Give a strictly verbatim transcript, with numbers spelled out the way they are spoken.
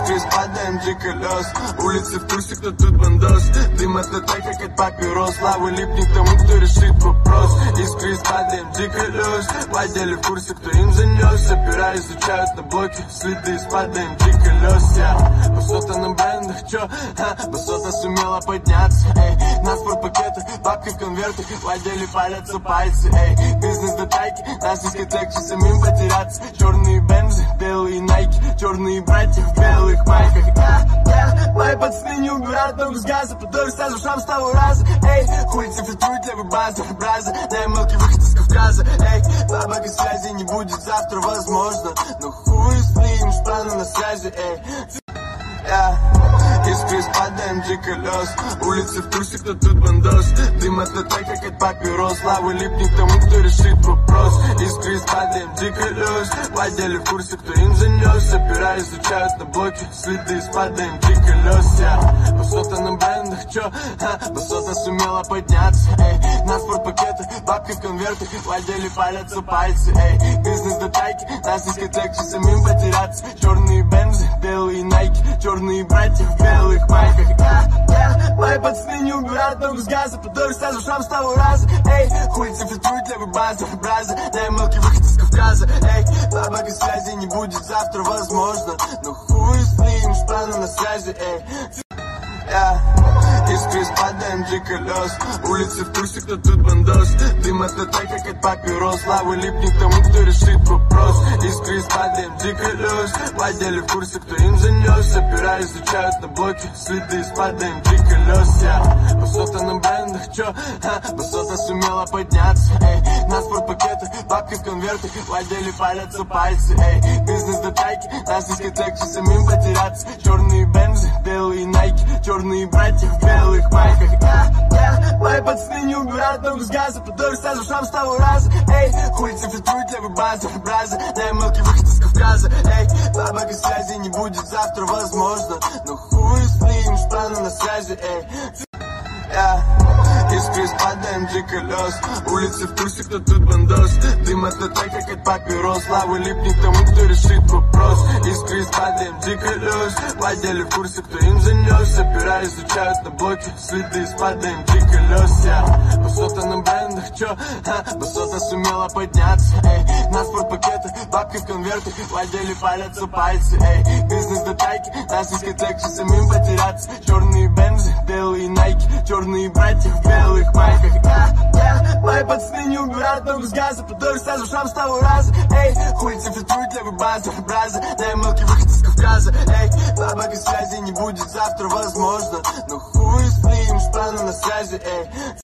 Искры спадаем дико лёс. Улицы в курсе, кто тут бандос. Дым от ТТ, как от папирос. Слава липнет тому, кто решит вопрос. Искры спадаем дико лёс. В отделе в курсе, кто им занес. Опера изучают на блоке. Следы спадаем дико лёс. Я высота на брендах, чё? Ха, высота сумела подняться. Эй, на спортпакеты, бабки в конвертах. В отделе палятся пальцы. Эй, бизнес до тайки. Нас искать легче самим потеряться. Черные бензы, белые найки. Черные братья в белых майках. Я, я, мои пацаны не убирают ногу с газа. Подоры сразу шам с того раза. Эй, хуй цифрует левый база, браза. Дай мелкий выход из Кавказа. Эй, бабок и связи не будет завтра, возможно. Но хуй с ним, шпана на связи. Эй, yeah. Искры спадаем дико лёс. Улицы в курсе, кто тут бандос. Дым от ТТ, как от папирос. Слава липнет тому, кто решит вопрос. Искры спадаем дико лёс. В отделе в курсе, кто им занес. Опера изучают на блоке. Следы спадаем дико лёс. Yeah. Высота на брендах, чё? Ха, высота сумела подняться. Эй, на спортпакеты, бабки в конвертах. В отделе палятся пальцы. Эй, бизнес до тайки. Нас искать легче самим потеряться. Черные бензы, белые найки. Черные братья в белых майках. Я, я, мои пацаны не убирают ногу с газа. Подоры сразу шам с того раза. Эй, хуй цифрует левый база, браза. Дай мелкий выход из Кавказа. Эй, бабок и связи не будет завтра, возможно. Но хуй с ним, шпана на связи. Эй, yeah. Искры спадаем дико лёс. Улицы в курсе, кто тут бандос. Дым от ТТ, как от папирос. Слава липнет тому, кто решит вопрос. Искры спадаем дико лёс. В отделе в курсе, кто им занес. Опера изучают на блоке. Следы спадаем дико лёс. Yeah. Высота на брендах, чё? Ха, высота сумела подняться. Эй, на спортпакеты, бабки в конвертах. В отделе палятся пальцы. Эй, бизнес до тайки. Нас искать легче самим потеряться. Черные бензы, белые найки. Черные братья в белых майках. Я, я, мои пацаны не убирают ногу с газа. Подоры сразу шам с того раза. Эй, хуй цифрует левый база, браза. Дай мелкий выход из Кавказа. Эй, бабок и связи не будет завтра, возможно. Но хуй с ним, шпана на связи. Эй, yeah. Искры спадаем дико лёс. Улицы в курсе, кто тут бандос. Дым от ТТ, как от папирос. Слава липнет тому, кто решит вопрос. Искры спадаем дико лёс. В отделе в курсе, кто им занес. Опера изучают на блоке. Следы спадаем дико лёс. Yeah. Высота на брендах, чё? Ха, высота сумела подняться. Эй, на спортпакеты, бабки в конвертах. В отделе палятся пальцы. Эй, бизнес до тайки. Нас искать легче самим потеряться. Черные бензы, белые найки. Черные братья в белых майках. Я, я, мои пацаны не убирают ногу с газа. Подоры сразу шам с того раза. Эй, хуй цифрует левый база, браза. Дай мелкий выход из Кавказа. Эй, бабок и связи не будет завтра, возможно. Но хуй с ним, шпана на связи. Эй.